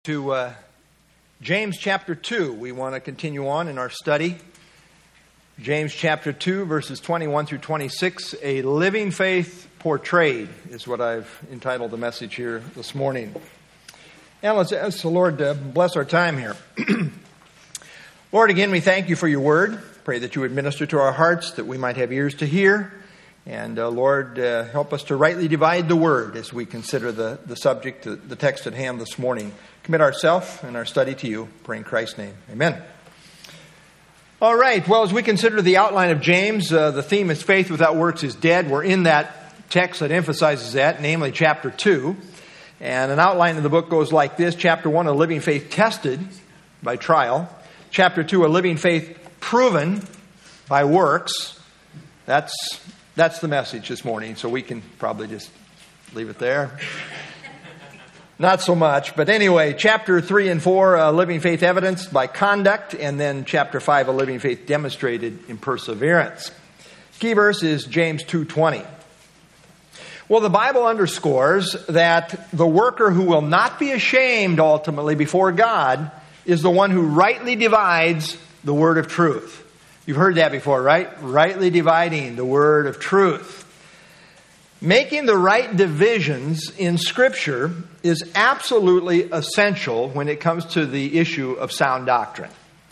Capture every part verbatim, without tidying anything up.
To uh, James chapter two, we want to continue on in our study. James chapter two, verses twenty-one through twenty-six, a living faith portrayed is what I've entitled the message here this morning. And let's ask the Lord to bless our time here. Lord, again, we thank you for your word. Pray that you would minister to our hearts, that we might have ears to hear. And uh, Lord, uh, help us to rightly divide the word as we consider the, the subject, the, the text at hand this morning. Commit ourselves and our study to you. Pray in Christ's name. Amen. All right. Well, as we consider the outline of James, uh, the theme is faith without works is dead. We're in that text that emphasizes that, namely chapter two. And an outline of the book goes like this. Chapter one, a living faith tested by trial. Chapter two, a living faith proven by works. That's that's the message this morning. So we can probably just leave it there. Not so much, but anyway, chapter three and four, uh, living faith evidenced by conduct, and then chapter five, a living faith demonstrated in perseverance. Key verse is James two twenty. Well, the Bible underscores that the worker who will not be ashamed ultimately before God is the one who rightly divides the word of truth. You've heard that before, right? Rightly dividing the word of truth. Making the right divisions in Scripture is absolutely essential when it comes to the issue of sound doctrine.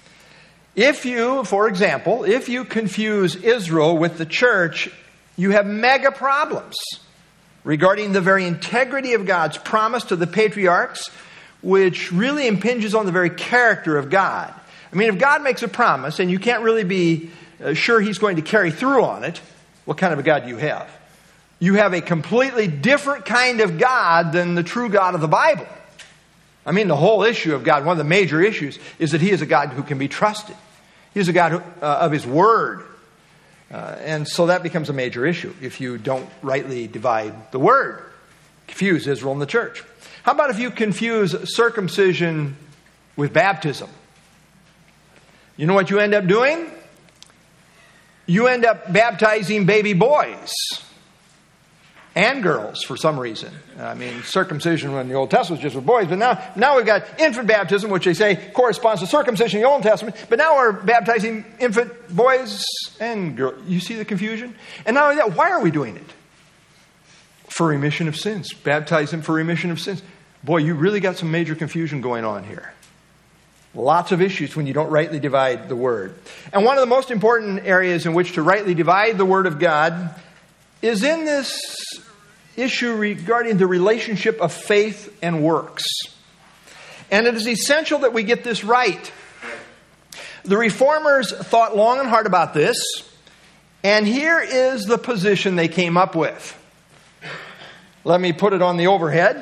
If you, for example, if you confuse Israel with the church, you have mega problems regarding the very integrity of God's promise to the patriarchs, which really impinges on the very character of God. I mean, if God makes a promise and you can't really be sure He's going to carry through on it, what kind of a God do you have? You have a completely different kind of God than the true God of the Bible. I mean, the whole issue of God, one of the major issues, is that He is a God who can be trusted. He is a God who, uh, of His Word. Uh, and so that becomes a major issue if you don't rightly divide the Word. Confuse Israel and the church. How about if you confuse circumcision with baptism? You know what you end up doing? You end up baptizing baby boys. And girls, for some reason. I mean, circumcision in the Old Testament was just with boys, but now, now we've got infant baptism, which they say corresponds to circumcision in the Old Testament, but now we're baptizing infant boys and girls. You see the confusion? And not only that, why are we doing it? For remission of sins. Baptize them for remission of sins. Boy, you really got some major confusion going on here. Lots of issues when you don't rightly divide the Word. And one of the most important areas in which to rightly divide the Word of God is in this issue regarding the relationship of faith and works. And it is essential that we get this right. The Reformers thought long and hard about this, and here is the position they came up with. Let me put it on the overhead.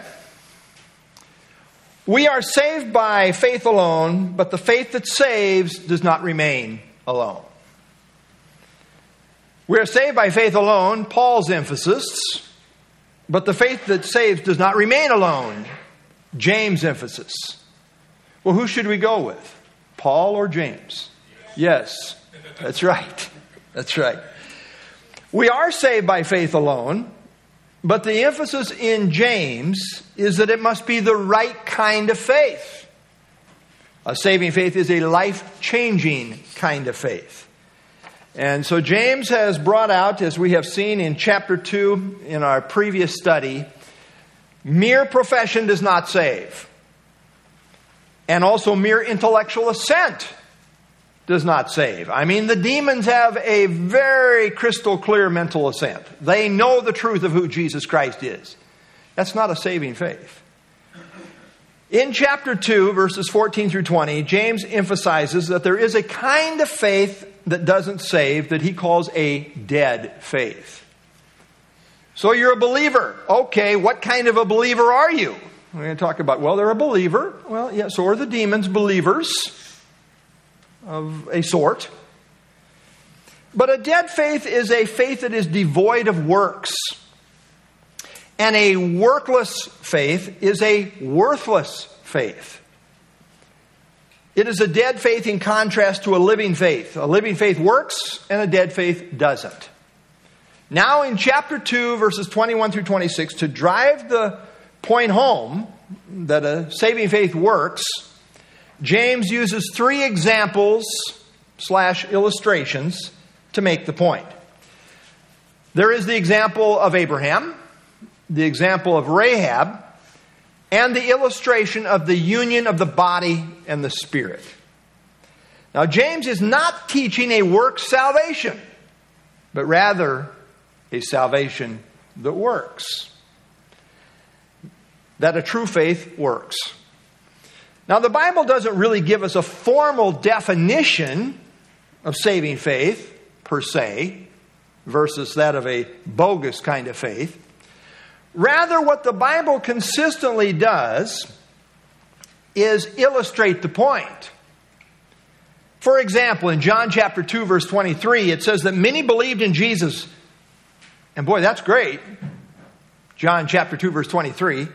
We are saved by faith alone, but the faith that saves does not remain alone. We are saved by faith alone, Paul's emphasis, but the faith that saves does not remain alone, James' emphasis. Well, who should we go with? Paul or James? Yes, that's right. That's right. We are saved by faith alone, but the emphasis in James is that it must be the right kind of faith. A saving faith is a life-changing kind of faith. And so James has brought out, as we have seen in chapter two in our previous study, mere profession does not save. And also mere intellectual assent does not save. I mean, the demons have a very crystal clear mental assent. They know the truth of who Jesus Christ is. That's not a saving faith. In chapter two, verses fourteen through twenty, James emphasizes that there is a kind of faith that doesn't save that he calls a dead faith. So you're a believer. Okay, what kind of a believer are you? We're going to talk about, well, they're a believer. Well, yeah, so are the demons believers of a sort. But a dead faith is a faith that is devoid of works. And a workless faith is a worthless faith. It is a dead faith in contrast to a living faith. A living faith works and a dead faith doesn't. Now in chapter two, verses twenty-one through twenty-six, to drive the point home, that a saving faith works, James uses three examples slash illustrations to make the point. There is the example of Abraham, the example of Rahab, and the illustration of the union of the body and the spirit. Now, James is not teaching a work salvation, but rather a salvation that works. That a true faith works. Now, the Bible doesn't really give us a formal definition of saving faith, per se, versus that of a bogus kind of faith. Rather, what the Bible consistently does is illustrate the point. For example, in John chapter two, verse twenty-three, it says that many believed in Jesus. And boy, that's great. John chapter two, verse twenty-three.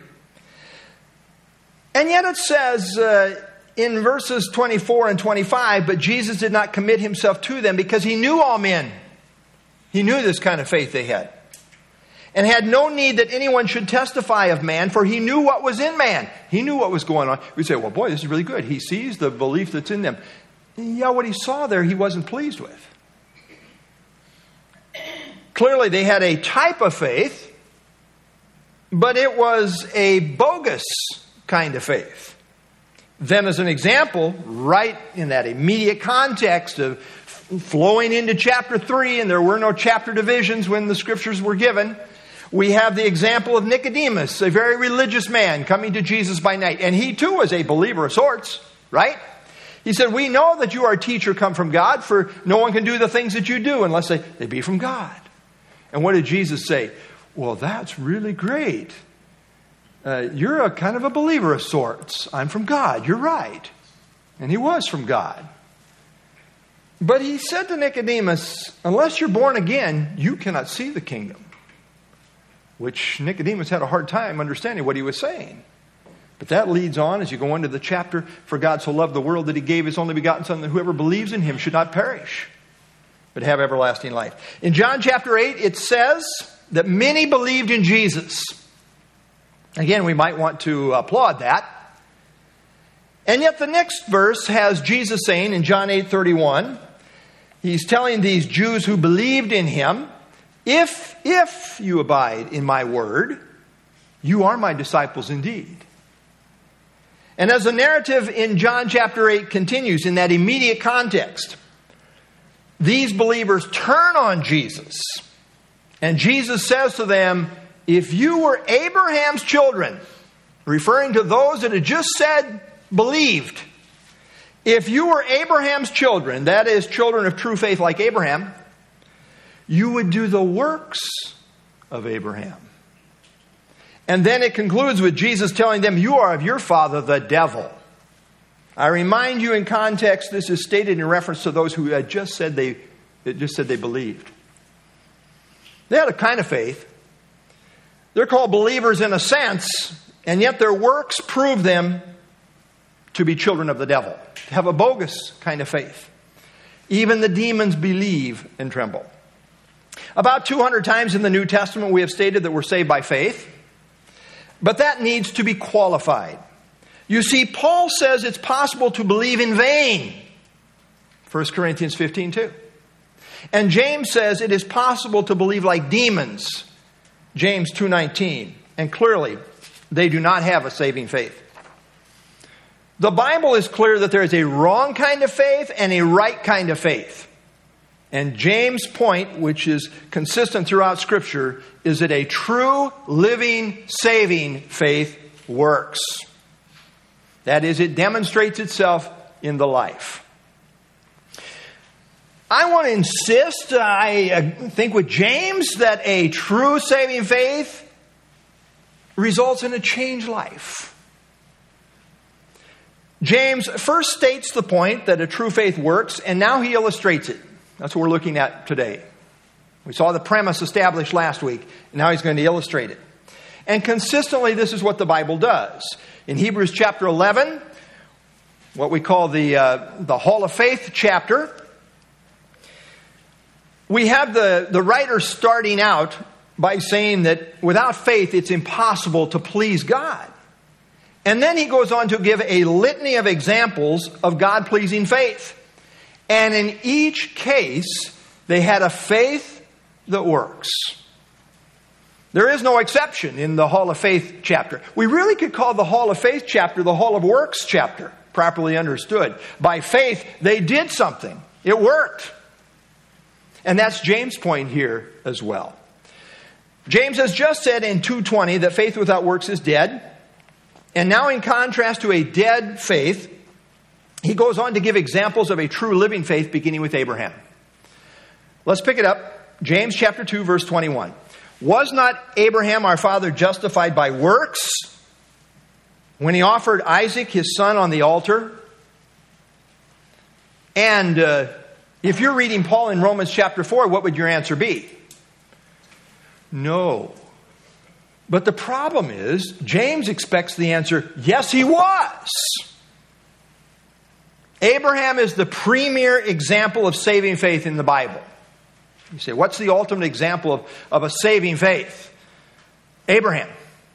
And yet it says uh, in verses twenty-four and twenty-five, but Jesus did not commit himself to them because he knew all men. He knew this kind of faith they had. And had no need that anyone should testify of man, for he knew what was in man. He knew what was going on. We say, well, boy, this is really good. He sees the belief that's in them. Yeah, what he saw there, he wasn't pleased with. Clearly, they had a type of faith, but it was a bogus kind of faith. Then, as an example, right in that immediate context of flowing into chapter three, and there were no chapter divisions when the scriptures were given, we have the example of Nicodemus, a very religious man coming to Jesus by night. And he too was a believer of sorts, right? He said, we know that you are a teacher come from God, for no one can do the things that you do unless they, they be from God. And what did Jesus say? Well, that's really great. Uh, you're a kind of a believer of sorts. I'm from God. You're right. And he was from God. But he said to Nicodemus, unless you're born again, you cannot see the kingdom. Which Nicodemus had a hard time understanding what he was saying. But that leads on as you go into the chapter, for God so loved the world that he gave his only begotten Son, that whoever believes in him should not perish, but have everlasting life. In John chapter eight, it says that many believed in Jesus. Again, we might want to applaud that. And yet the next verse has Jesus saying in John eight thirty-one, he's telling these Jews who believed in him, if, if you abide in my word, you are my disciples indeed. And as the narrative in John chapter eight continues in that immediate context, these believers turn on Jesus. And Jesus says to them, if you were Abraham's children, referring to those that had just said believed, if you were Abraham's children, that is, children of true faith like Abraham, you would do the works of Abraham. And then it concludes with Jesus telling them, you are of your father, the devil. I remind you in context, this is stated in reference to those who had just said they, just said they believed. They had a kind of faith. They're called believers in a sense, and yet their works prove them to be children of the devil, to have a bogus kind of faith. Even the demons believe and tremble. About two hundred times in the New Testament we have stated that we're saved by faith, but that needs to be qualified. You see, Paul says it's possible to believe in vain, First Corinthians fifteen two. And James says it is possible to believe like demons, James two nineteen. And clearly, they do not have a saving faith. The Bible is clear that there is a wrong kind of faith and a right kind of faith. And James' point, which is consistent throughout Scripture, is that a true, living, saving faith works. That is, it demonstrates itself in the life. I want to insist, I think with James, that a true saving faith results in a changed life. James first states the point that a true faith works, and now he illustrates it. That's what we're looking at today. We saw the premise established last week, and now he's going to illustrate it. And consistently, this is what the Bible does. In Hebrews chapter eleven, what we call the, uh, the Hall of Faith chapter, we have the, the writer starting out by saying that without faith, it's impossible to please God. And then he goes on to give a litany of examples of God-pleasing faith. And in each case, they had a faith that works. There is no exception in the Hall of Faith chapter. We really could call the Hall of Faith chapter the Hall of Works chapter, properly understood. By faith, they did something. It worked. And that's James' point here as well. James has just said in two twenty that faith without works is dead. And now in contrast to a dead faith, he goes on to give examples of a true living faith beginning with Abraham. Let's pick it up. James chapter two, verse twenty-one. Was not Abraham our father justified by works when he offered Isaac his son on the altar? And uh, if you're reading Paul in Romans chapter four, what would your answer be? No. But the problem is, James expects the answer, yes, he was. Abraham is the premier example of saving faith in the Bible. You say, what's the ultimate example of, of a saving faith? Abraham.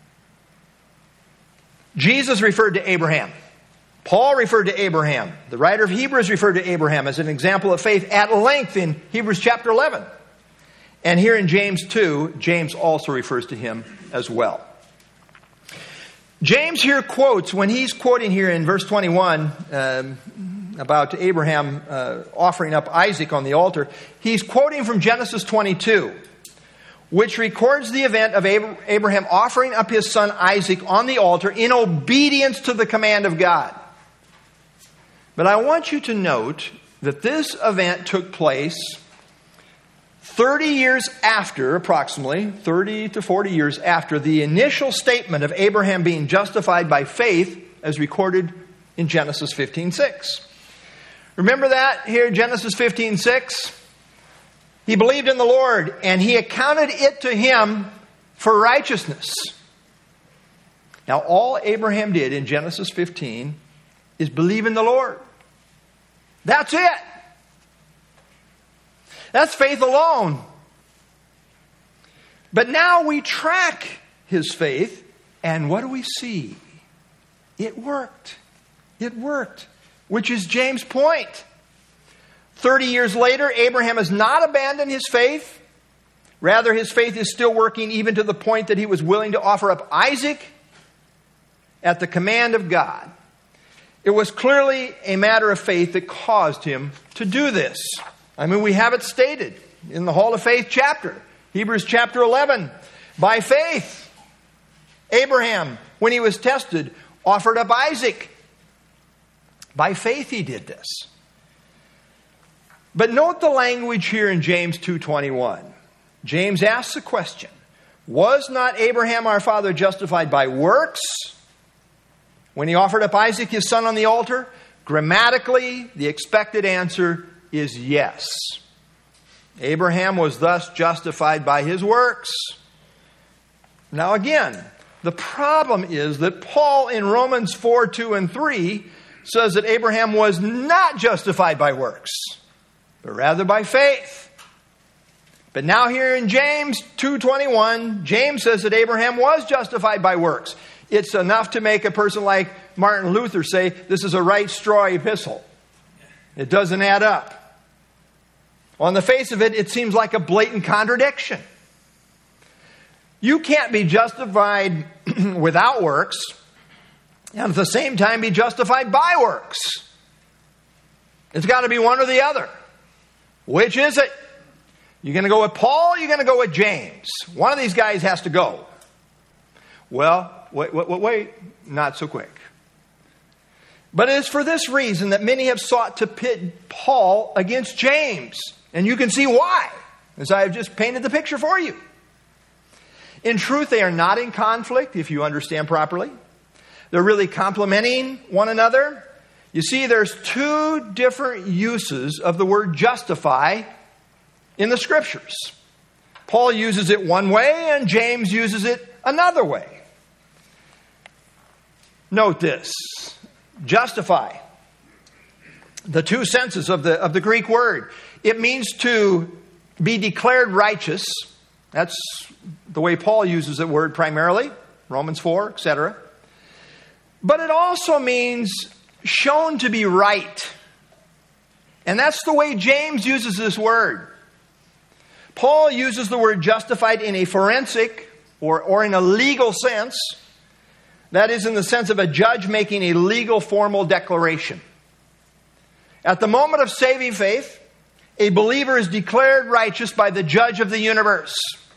Jesus referred to Abraham. Paul referred to Abraham. The writer of Hebrews referred to Abraham as an example of faith at length in Hebrews chapter eleven. And here in James two, James also refers to him as well. James here quotes, when he's quoting here in verse twenty-one, um, about Abraham uh, offering up Isaac on the altar, he's quoting from Genesis twenty-two, which records the event of Abraham offering up his son Isaac on the altar in obedience to the command of God. But I want you to note that this event took place thirty years after, approximately thirty to forty years after the initial statement of Abraham being justified by faith as recorded in Genesis fifteen six. Remember that here in Genesis fifteen six? He believed in the Lord, and he accounted it to him for righteousness. Now, all Abraham did in Genesis fifteen is believe in the Lord. That's it. That's faith alone. But now we track his faith, and what do we see? It worked. It worked. Which is James' point. Thirty years later, Abraham has not abandoned his faith. Rather, his faith is still working even to the point that he was willing to offer up Isaac at the command of God. It was clearly a matter of faith that caused him to do this. I mean, we have it stated in the Hall of Faith chapter, Hebrews chapter eleven. By faith, Abraham, when he was tested, offered up Isaac. By faith he did this. But note the language here in James two twenty-one. James asks the question, was not Abraham our father justified by works when he offered up Isaac his son on the altar? Grammatically, the expected answer is yes. Abraham was thus justified by his works. Now again, the problem is that Paul in Romans four, two, and three says that Abraham was not justified by works, but rather by faith. But now here in James two twenty-one, James says that Abraham was justified by works. It's enough to make a person like Martin Luther say, this is a right straw epistle. It doesn't add up. On the face of it, it seems like a blatant contradiction. You can't be justified without works and at the same time be justified by works. It's got to be one or the other. Which is it? You're going to go with Paul or you're going to go with James? One of these guys has to go. Well, wait, wait, wait, wait. Not so quick. But it is for this reason that many have sought to pit Paul against James. And you can see why, as I have just painted the picture for you. In truth, they are not in conflict, if you understand properly. They're really complementing one another. You see, there's two different uses of the word justify in the Scriptures. Paul uses it one way, and James uses it another way. Note this. Justify. The two senses of the, of the Greek word. It means to be declared righteous. That's the way Paul uses that word primarily. Romans four, et cetera. But it also means shown to be right. And that's the way James uses this word. Paul uses the word justified in a forensic or, or in a legal sense. That is, in the sense of a judge making a legal formal declaration. At the moment of saving faith, a believer is declared righteous by the judge of the universe.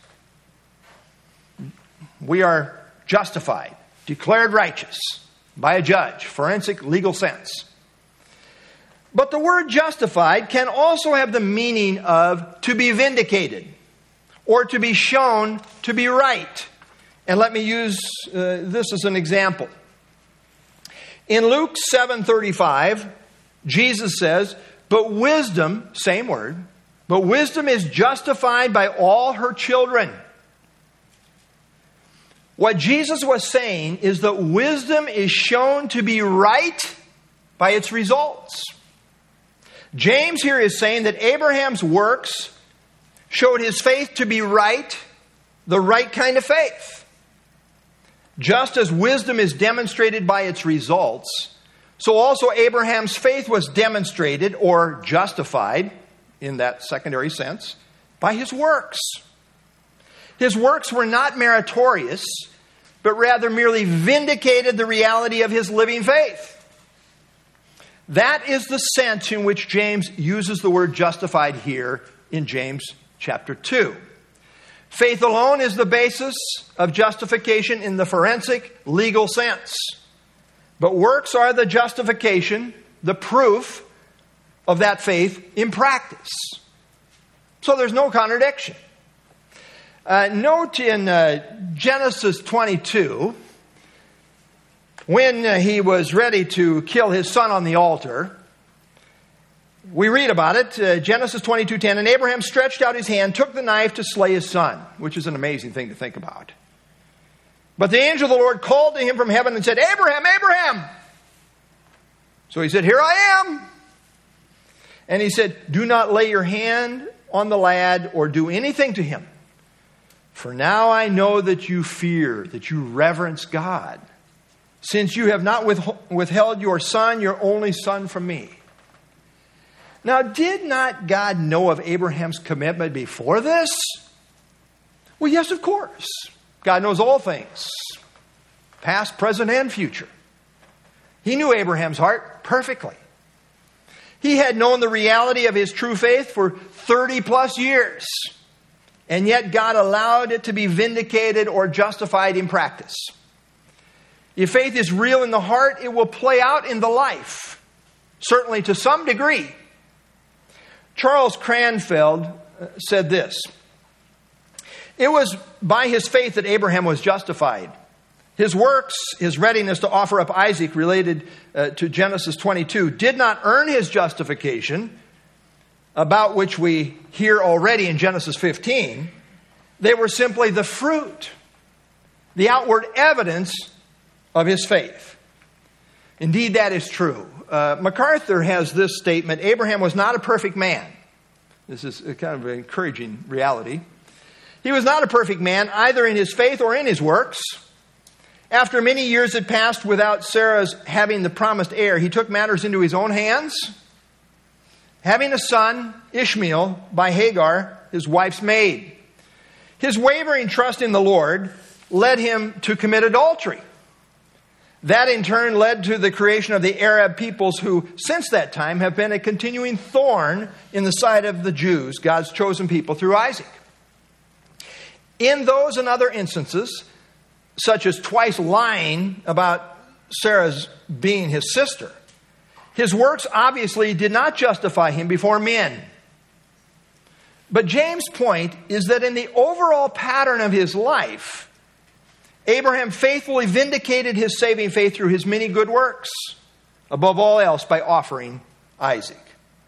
We are justified, declared righteous by a judge, forensic legal sense. But the word justified can also have the meaning of to be vindicated or to be shown to be right. And let me use uh, this as an example. In Luke seven thirty-five, Jesus says, but wisdom, same word, but wisdom is justified by all her children. What Jesus was saying is that wisdom is shown to be right by its results. James here is saying that Abraham's works showed his faith to be right, the right kind of faith. Just as wisdom is demonstrated by its results, so also Abraham's faith was demonstrated or justified, in that secondary sense, by his works. His works were not meritorious, but rather merely vindicated the reality of his living faith. That is the sense in which James uses the word justified here in James chapter two. Faith alone is the basis of justification in the forensic legal sense. But works are the justification, the proof of that faith in practice. So there's no contradiction. Uh, note in uh, Genesis twenty-two, when uh, he was ready to kill his son on the altar, we read about it, uh, Genesis twenty-two ten, and Abraham stretched out his hand, took the knife to slay his son, which is an amazing thing to think about. But the angel of the Lord called to him from heaven and said, Abraham, Abraham! So he said, here I am. And he said, do not lay your hand on the lad or do anything to him. For now I know that you fear, that you reverence God, since you have not withheld your son, your only son, from me. Now, did not God know of Abraham's commitment before this? Well, yes, of course. God knows all things, past, present, and future. He knew Abraham's heart perfectly. He had known the reality of his true faith for thirty plus years. And yet God allowed it to be vindicated or justified in practice. If faith is real in the heart, it will play out in the life, certainly to some degree. Charles Cranfield said this: it was by his faith that Abraham was justified. His works, his readiness to offer up Isaac, related uh, to Genesis twenty-two, did not earn his justification, about which we hear already in Genesis fifteen. They were simply the fruit, the outward evidence of his faith. Indeed, that is true. Uh, MacArthur has this statement: Abraham was not a perfect man. This is a kind of an encouraging reality. He was not a perfect man, either in his faith or in his works. After many years had passed without Sarah's having the promised heir, he took matters into his own hands, having a son, Ishmael, by Hagar, his wife's maid. His wavering trust in the Lord led him to commit adultery. That in turn led to the creation of the Arab peoples who, since that time, have been a continuing thorn in the side of the Jews, God's chosen people, through Isaac. In those and other instances, such as twice lying about Sarah's being his sister, his works obviously did not justify him before men. But James' point is that in the overall pattern of his life, Abraham faithfully vindicated his saving faith through his many good works, above all else by offering Isaac.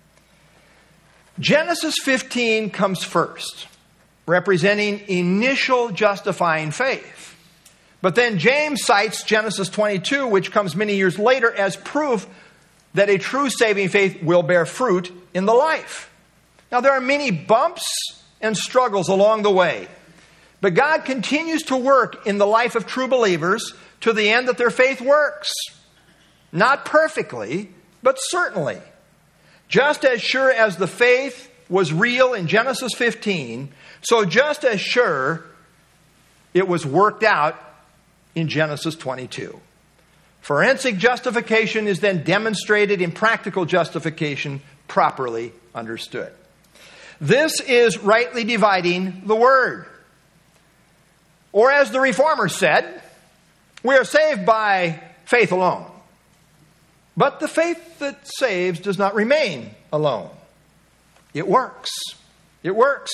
Genesis fifteen comes first, representing initial justifying faith. But then James cites Genesis twenty-two, which comes many years later, as proof that a true saving faith will bear fruit in the life. Now, there are many bumps and struggles along the way. But God continues to work in the life of true believers to the end that their faith works. Not perfectly, but certainly. Just as sure as the faith was real in Genesis fifteen, so just as sure it was worked out in Genesis twenty-two. Forensic justification is then demonstrated in practical justification, properly understood. This is rightly dividing the word. Or as the Reformers said, we are saved by faith alone. But the faith that saves does not remain alone. It works. It works.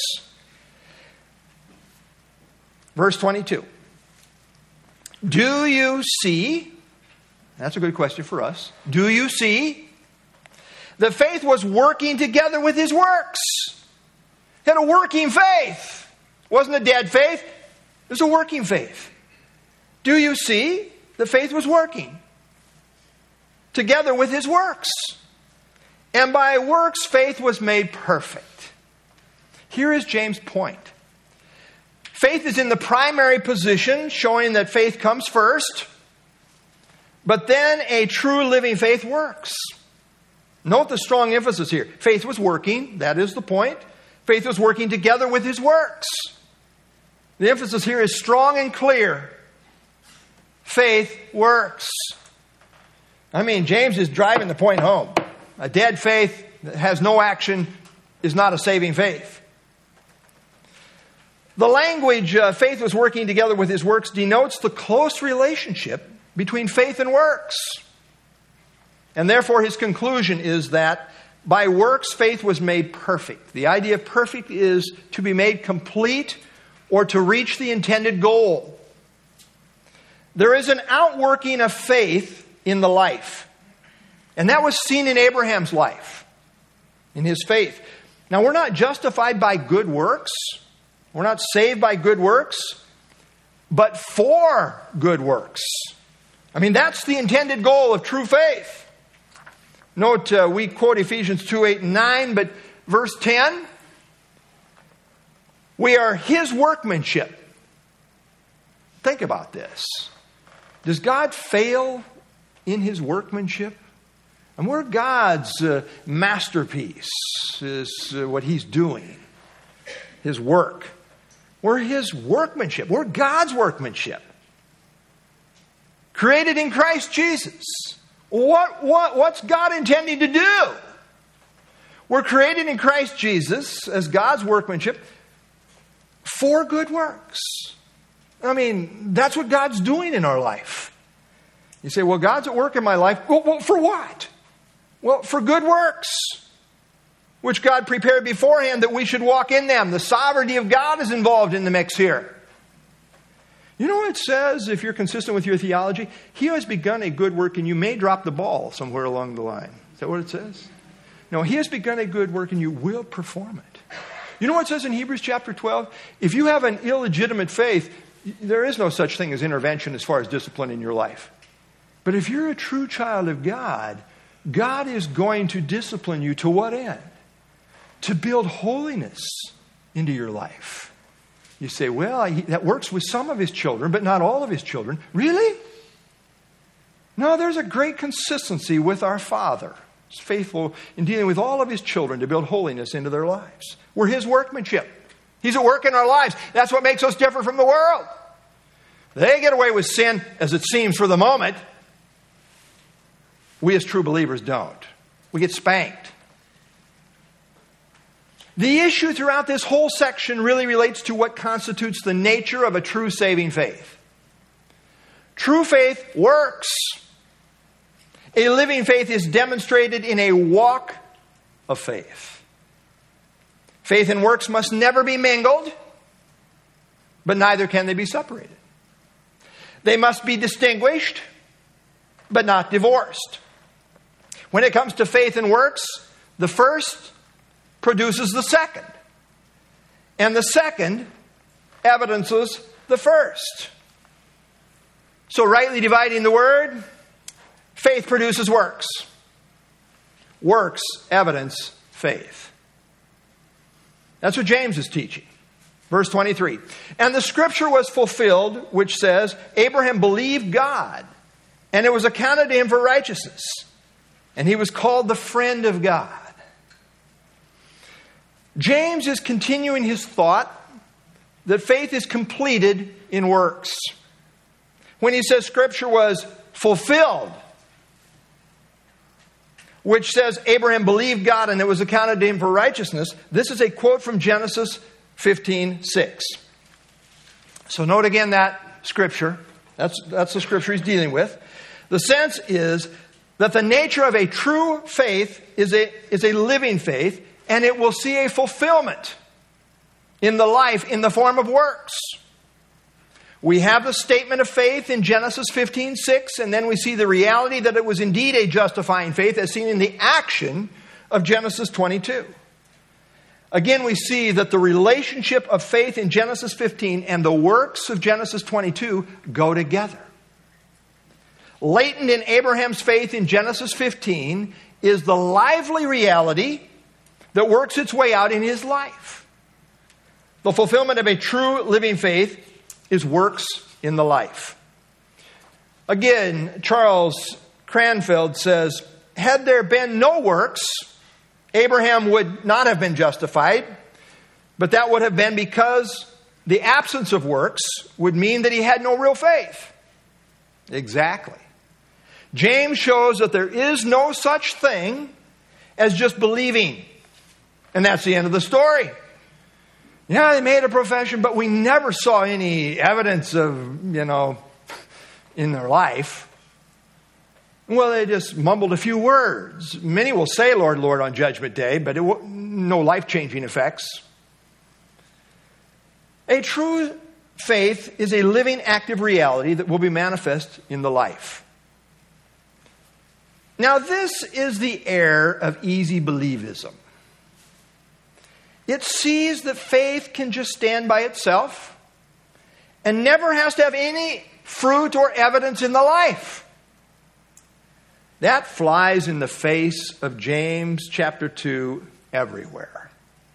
Verse twenty-two. Do you see? That's a good question for us. Do you see? The faith was working together with his works. It had a working faith. It wasn't a dead faith. It was a working faith. Do you see? The faith was working together with his works. And by works, faith was made perfect. Here is James' point. Faith is in the primary position, showing that faith comes first. But then a true living faith works. Note the strong emphasis here. Faith was working. That is the point. Faith was working together with his works. The emphasis here is strong and clear. Faith works. I mean, James is driving the point home. A dead faith that has no action is not a saving faith. The language, uh, faith was working together with his works, denotes the close relationship between faith and works. And therefore his conclusion is that by works, faith was made perfect. The idea of perfect is to be made complete or to reach the intended goal. There is an outworking of faith in the life. And that was seen in Abraham's life, in his faith. Now, we're not justified by good works. We're not saved by good works, but for good works. I mean, that's the intended goal of true faith. Note, uh, we quote Ephesians two, eight, and nine, but verse ten, we are his workmanship. Think about this. Does God fail in his workmanship? And we're God's uh, masterpiece, is uh, what he's doing, his work. We're his workmanship. We're God's workmanship. Created in Christ Jesus. What, what, what's God intending to do? We're created in Christ Jesus as God's workmanship for good works. I mean, that's what God's doing in our life. You say, well, God's at work in my life. Well, well, for what? Well, for good works, which God prepared beforehand that we should walk in them. The sovereignty of God is involved in the mix here. You know what it says, if you're consistent with your theology? He has begun a good work and you may drop the ball somewhere along the line. Is that what it says? No, he has begun a good work and you will perform it. You know what it says in Hebrews chapter twelve? If you have an illegitimate faith, there is no such thing as intervention as far as discipline in your life. But if you're a true child of God, God is going to discipline you to what end? To build holiness into your life. You say, well, he, that works with some of his children, but not all of his children. Really? No, there's a great consistency with our Father. He's faithful in dealing with all of his children to build holiness into their lives. We're his workmanship. He's at work in our lives. That's what makes us different from the world. They get away with sin, as it seems for the moment. We as true believers don't. We get spanked. The issue throughout this whole section really relates to what constitutes the nature of a true saving faith. True faith works. A living faith is demonstrated in a walk of faith. Faith and works must never be mingled, but neither can they be separated. They must be distinguished, but not divorced. When it comes to faith and works, the first produces the second. And the second evidences the first. So rightly dividing the word, faith produces works. Works evidence faith. That's what James is teaching. Verse twenty-three. And the scripture was fulfilled, which says, Abraham believed God, and it was accounted to him for righteousness. And he was called the friend of God. James is continuing his thought that faith is completed in works. When he says scripture was fulfilled, which says Abraham believed God and it was accounted to him for righteousness, this is a quote from Genesis fifteen six. So note again that scripture. That's, that's the scripture he's dealing with. The sense is that the nature of a true faith is a, is a living faith, and it will see a fulfillment in the life in the form of works. We have the statement of faith in Genesis fifteen six, and then we see the reality that it was indeed a justifying faith as seen in the action of Genesis twenty-two. Again, we see that the relationship of faith in Genesis fifteen and the works of Genesis twenty-two go together. Latent in Abraham's faith in Genesis fifteen is the lively reality that works its way out in his life. The fulfillment of a true living faith is works in the life. Again, Charles Cranfield says, had there been no works, Abraham would not have been justified, but that would have been because the absence of works would mean that he had no real faith. Exactly. James shows that there is no such thing as just believing. And that's the end of the story. Yeah, they made a profession, but we never saw any evidence of, you know, in their life. Well, they just mumbled a few words. Many will say, Lord, Lord, on Judgment Day, but it will, no life-changing effects. A true faith is a living, active reality that will be manifest in the life. Now, this is the error of easy believism. It sees that faith can just stand by itself and never has to have any fruit or evidence in the life. That flies in the face of James chapter two everywhere.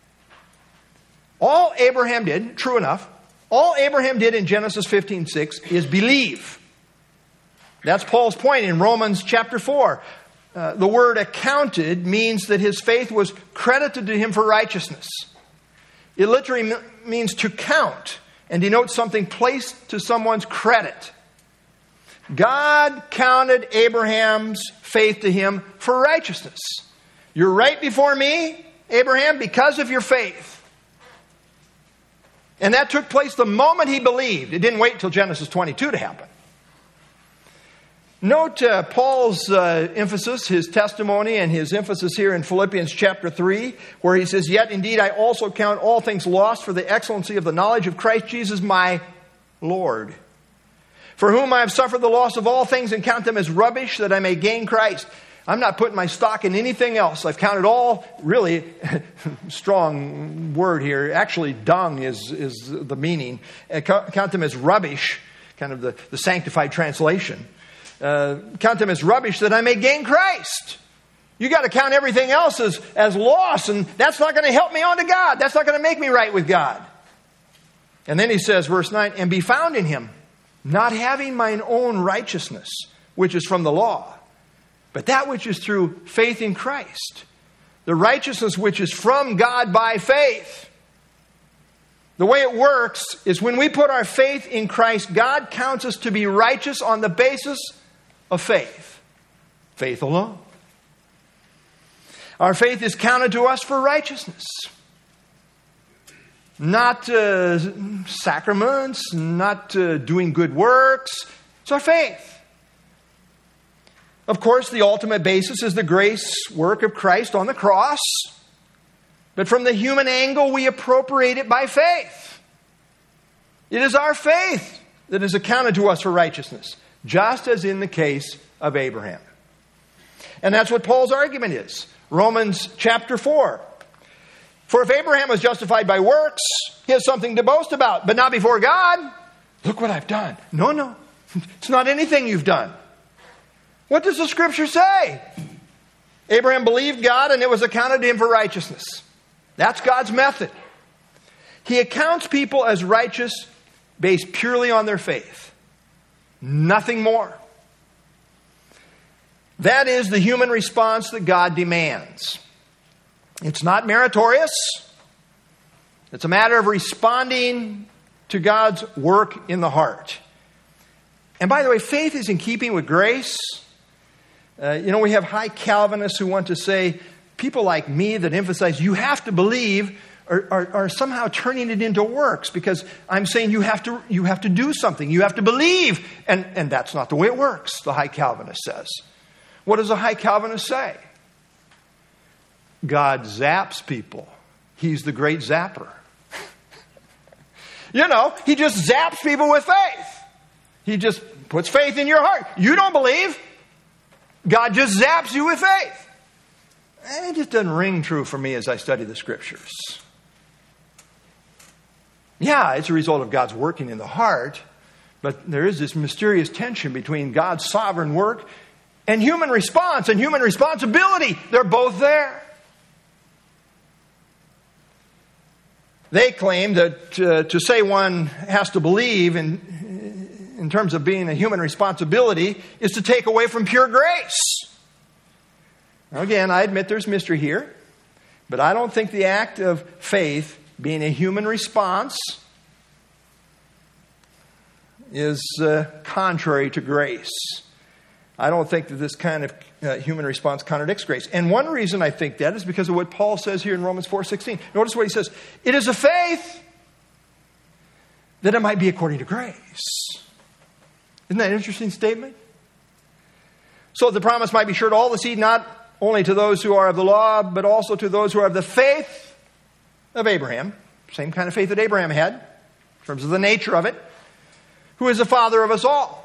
All Abraham did, true enough, all Abraham did in Genesis fifteen six is believe. That's Paul's point in Romans chapter four. Uh, the word accounted means that his faith was credited to him for righteousness. It literally m- means to count and denotes something placed to someone's credit. God counted Abraham's faith to him for righteousness. You're right before me, Abraham, because of your faith. And that took place the moment he believed. It didn't wait till Genesis twenty-two to happen. Note uh, Paul's uh, emphasis, his testimony, and his emphasis here in Philippians chapter three, where he says, Yet indeed I also count all things lost for the excellency of the knowledge of Christ Jesus my Lord, for whom I have suffered the loss of all things and count them as rubbish that I may gain Christ. I'm not putting my stock in anything else. I've counted all, really, strong word here. Actually, dung is, is the meaning. I count them as rubbish, kind of the, the sanctified translation. Uh, count them as rubbish that I may gain Christ. You got to count everything else as, as loss, and that's not going to help me on to God. That's not going to make me right with God. And then he says, verse nine, and be found in him, not having mine own righteousness, which is from the law, but that which is through faith in Christ, the righteousness which is from God by faith. The way it works is when we put our faith in Christ, God counts us to be righteous on the basis of faith. Faith alone. Our faith is counted to us for righteousness. Not uh, sacraments, not uh, doing good works. It's our faith. Of course, the ultimate basis is the grace work of Christ on the cross. But from the human angle, we appropriate it by faith. It is our faith that is accounted to us for righteousness, just as in the case of Abraham. And that's what Paul's argument is. Romans chapter four. For if Abraham was justified by works, he has something to boast about, but not before God. Look what I've done. No, no. It's not anything you've done. What does the scripture say? Abraham believed God and it was accounted to him for righteousness. That's God's method. He accounts people as righteous based purely on their faith. Nothing more. That is the human response that God demands. It's not meritorious. It's a matter of responding to God's work in the heart. And by the way, faith is in keeping with grace. Uh, you know, we have high Calvinists who want to say, people like me that emphasize you have to believe are, are, are somehow turning it into works, because I'm saying you have to you have to do something. You have to believe. And, and that's not the way it works, the high Calvinist says. What does a high Calvinist say? God zaps people. He's the great zapper. You know, he just zaps people with faith. He just puts faith in your heart. You don't believe. God just zaps you with faith. And it just doesn't ring true for me as I study the Scriptures. Yeah, it's a result of God's working in the heart, but there is this mysterious tension between God's sovereign work and human response and human responsibility. They're both there. They claim that uh, to say one has to believe in, in terms of being a human responsibility is to take away from pure grace. Now again, I admit there's mystery here, but I don't think the act of faith being a human response is uh, contrary to grace. I don't think that this kind of uh, human response contradicts grace. And one reason I think that is because of what Paul says here in Romans four sixteen. Notice what he says. It is a faith that it might be according to grace. Isn't that an interesting statement? So the promise might be sure to all the seed, not only to those who are of the law, but also to those who are of the faith of Abraham. Same kind of faith that Abraham had, in terms of the nature of it, who is the father of us all.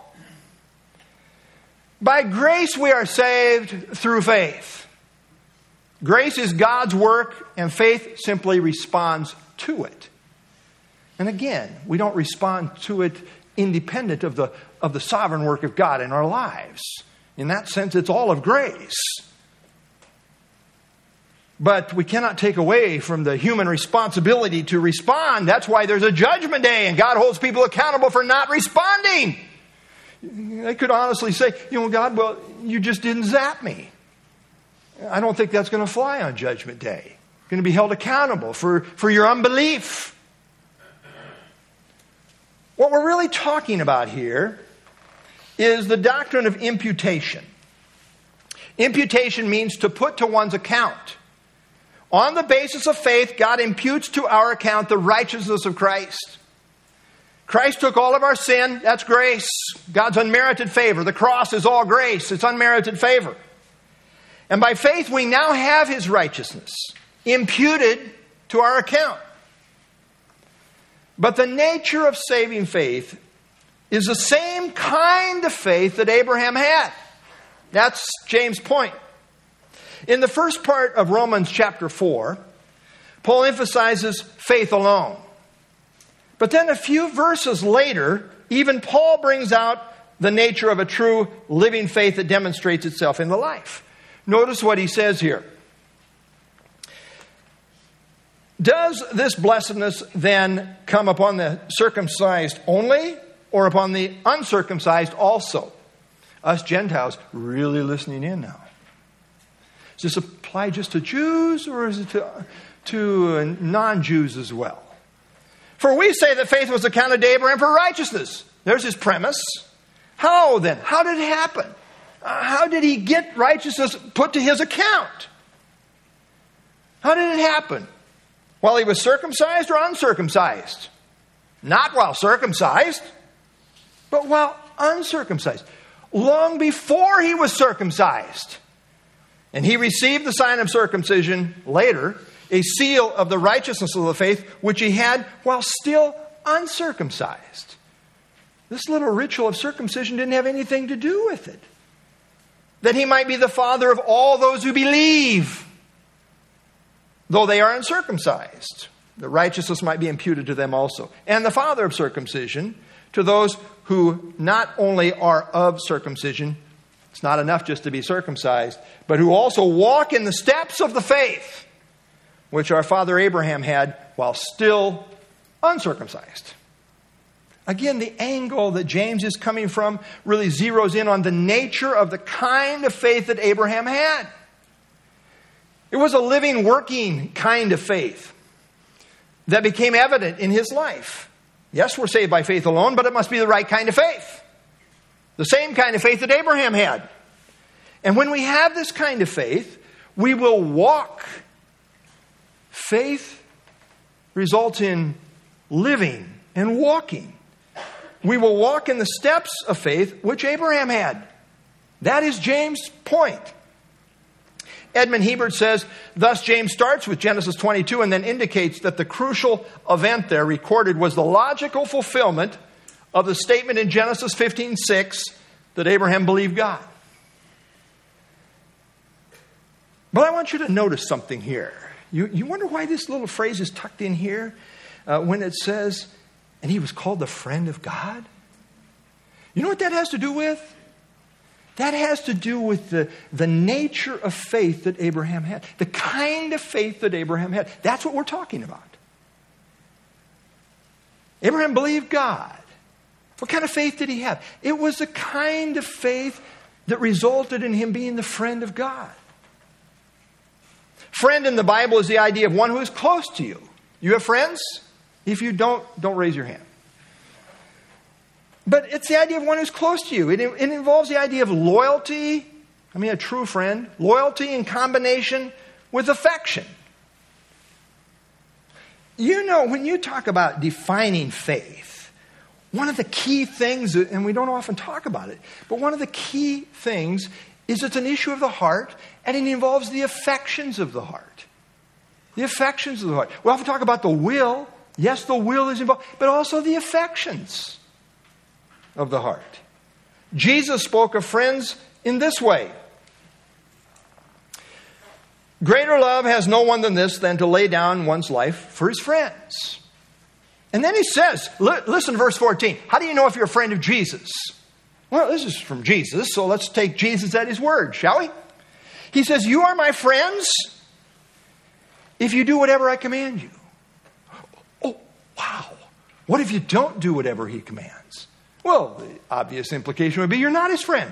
By grace we are saved through faith. Grace is God's work, and faith simply responds to it. And again, we don't respond to it independent of the, of the sovereign work of God in our lives. In that sense, it's all of grace. But we cannot take away from the human responsibility to respond. That's why there's a judgment day, and God holds people accountable for not responding. They could honestly say, you know, God, well, you just didn't zap me. I don't think that's going to fly on Judgment Day. You're going to be held accountable for, for your unbelief. What we're really talking about here is the doctrine of imputation. Imputation means to put to one's account. On the basis of faith, God imputes to our account the righteousness of Christ. Christ took all of our sin. That's grace. God's unmerited favor. The cross is all grace. It's unmerited favor. And by faith, we now have His righteousness imputed to our account. But the nature of saving faith is the same kind of faith that Abraham had. That's James' point. In the first part of Romans chapter four, Paul emphasizes faith alone. But then a few verses later, even Paul brings out the nature of a true living faith that demonstrates itself in the life. Notice what he says here. Does this blessedness then come upon the circumcised only, or upon the uncircumcised also? Us Gentiles really listening in now. Does this apply just to Jews, or is it to, to non-Jews as well? For we say that faith was accounted to Abraham for righteousness. There's his premise. How then? How did it happen? Uh, how did he get righteousness put to his account? How did it happen? While he was circumcised or uncircumcised? Not while circumcised, but while uncircumcised. Long before he was circumcised. And he received the sign of circumcision later, a seal of the righteousness of the faith, which he had while still uncircumcised. This little ritual of circumcision didn't have anything to do with it. That he might be the father of all those who believe, though they are uncircumcised. The righteousness might be imputed to them also. And the father of circumcision to those who not only are of circumcision, it's not enough just to be circumcised, but who also walk in the steps of the faith, which our father Abraham had while still uncircumcised. Again, the angle that James is coming from really zeroes in on the nature of the kind of faith that Abraham had. It was a living, working kind of faith that became evident in his life. Yes, we're saved by faith alone, but it must be the right kind of faith. The same kind of faith that Abraham had. And when we have this kind of faith, we will walk. Faith results in living and walking. We will walk in the steps of faith which Abraham had. That is James' point. Edmund Hebert says, thus James starts with Genesis twenty-two and then indicates that the crucial event there recorded was the logical fulfillment of the statement in Genesis fifteen six that Abraham believed God. But I want you to notice something here. You, you wonder why this little phrase is tucked in here uh, when it says, and he was called the friend of God? You know what that has to do with? That has to do with the, the nature of faith that Abraham had. The kind of faith that Abraham had. That's what we're talking about. Abraham believed God. What kind of faith did he have? It was the kind of faith that resulted in him being the friend of God. Friend in the Bible is the idea of one who is close to you. You have friends? If you don't, don't raise your hand. But it's the idea of one who's close to you. It, it involves the idea of loyalty. I mean, a true friend. Loyalty in combination with affection. You know, when you talk about defining faith, one of the key things, and we don't often talk about it, but one of the key things is it's an issue of the heart, and it involves the affections of the heart. The affections of the heart. We often talk about the will. Yes, the will is involved, but also the affections of the heart. Jesus spoke of friends in this way. Greater love has no one than this, than to lay down one's life for his friends. And then he says, listen to verse fourteen. How do you know if you're a friend of Jesus? Well, this is from Jesus, so let's take Jesus at his word, shall we? He says, you are my friends if you do whatever I command you. Oh, wow. What if you don't do whatever he commands? Well, the obvious implication would be you're not his friend.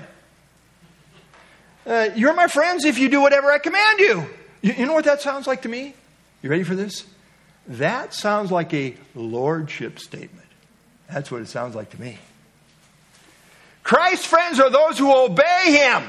Uh, you're my friends if you do whatever I command you. you. You know what that sounds like to me? You ready for this? That sounds like a lordship statement. That's what it sounds like to me. Christ's friends are those who obey him.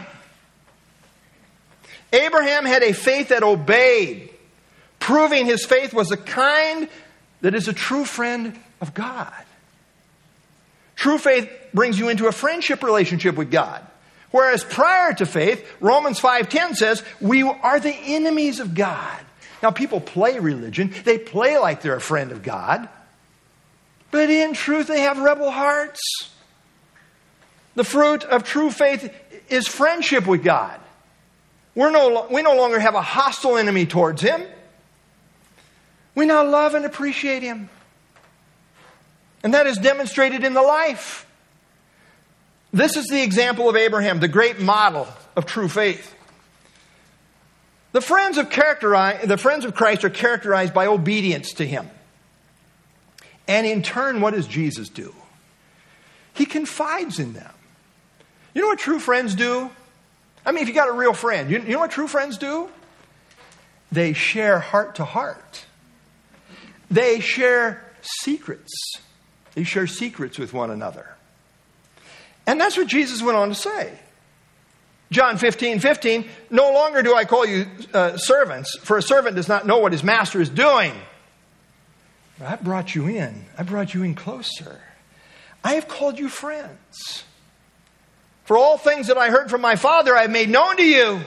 Abraham had a faith that obeyed, proving his faith was the kind that is a true friend of God. True faith brings you into a friendship relationship with God. Whereas prior to faith, Romans five ten says, we are the enemies of God. Now, people play religion. They play like they're a friend of God. But in truth, they have rebel hearts. The fruit of true faith is friendship with God. We're no, we no longer have a hostile enemy towards him. We now love and appreciate him. And that is demonstrated in the life. This is the example of Abraham, the great model of true faith. The friends of characterize, the friends of Christ are characterized by obedience to him. And in turn, what does Jesus do? He confides in them. You know what true friends do? I mean, if you got a real friend, you, you know what true friends do? They share heart to heart. They share secrets. They share secrets with one another. And that's what Jesus went on to say. John fifteen fifteen, no longer do I call you uh, servants, for a servant does not know what his master is doing. I brought you in. I brought you in closer. I have called you friends. For all things that I heard from my Father, I have made known to you.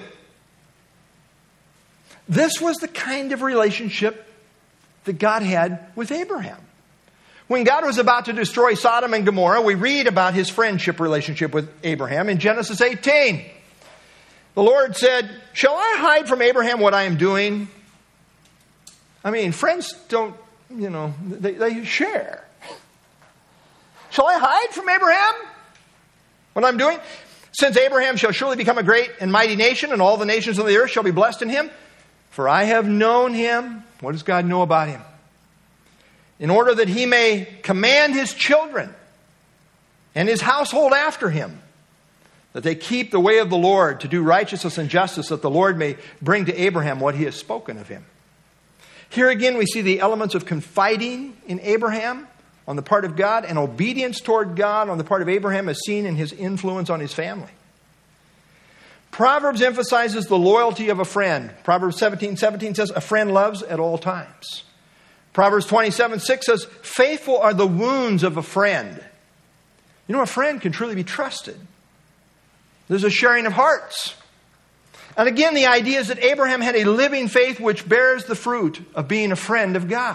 This was the kind of relationship that God had with Abraham. When God was about to destroy Sodom and Gomorrah, we read about his friendship relationship with Abraham in Genesis eighteen. The Lord said, shall I hide from Abraham what I am doing? I mean, friends don't, you know, they, they share. Shall I hide from Abraham what I'm doing? Since Abraham shall surely become a great and mighty nation, and all the nations of the earth shall be blessed in him. For I have known him. What does God know about him? in order that he may command his children and his household after him, that they keep the way of the Lord to do righteousness and justice, that the Lord may bring to Abraham what he has spoken of him. Here again we see the elements of confiding in Abraham on the part of God and obedience toward God on the part of Abraham as seen in his influence on his family. Proverbs emphasizes the loyalty of a friend. Proverbs seventeen seventeen says, a friend loves at all times. Proverbs twenty-seven six says, faithful are the wounds of a friend. You know, a friend can truly be trusted. There's a sharing of hearts. And again, the idea is that Abraham had a living faith which bears the fruit of being a friend of God.